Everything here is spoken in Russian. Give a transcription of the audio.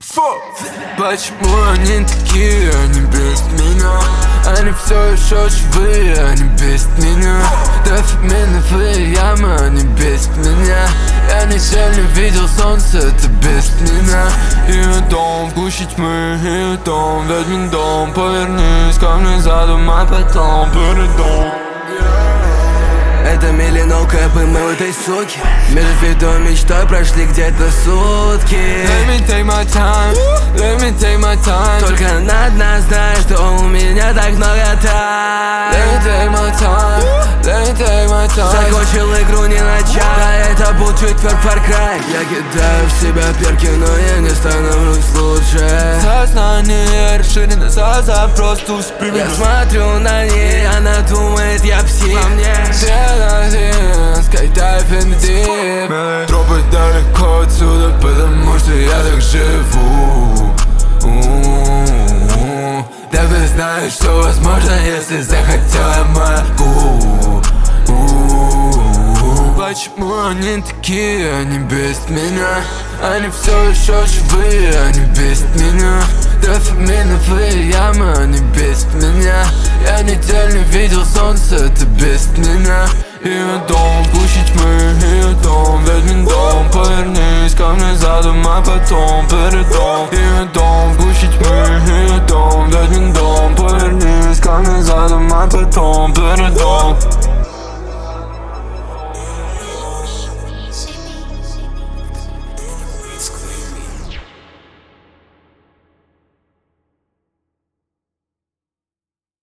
Почему они такие, они без меня? Они все еще живые, они без меня. Дофаминовые ямы, они без меня. Я неделю видел солнце, это без меня. Ее дом в гуще тьмы, ее дом, ведьмин дом. Повернись ко мне задом, а потом передом. Это миллионовка ПМ этой суки. Между видом и мечтой прошли где-то сутки. Let me take my time, let me take my time. Только она одна знает, что у меня так много тайм. Let me take my time, let me take my time. Закончил игру не начав, а это был четверг Far Cry. Я кидаю в себя перки, но я не становлюсь лучше. Сознание расширено за запрос, туз примет. Я смотрю на ней, она думает, я псих. Во мне Skydive in the deep. Тропы далеко отсюда, потому что я так живу. Да вы знаете, что возможно, если захотел, я могу. Почему они такие, они без меня? Они все еще живые, они без меня. Дофаминовые ямы, они без меня. Я неделю видел солнце, это без меня. Ее дом в гуще тьмы, ее дом, ведьмин дом. Повернись ко мне задом, а потом передом. Ее дом в гуще тьмы, ее дом, ведьмин дом. Повернись ко мне задом, а потом передом.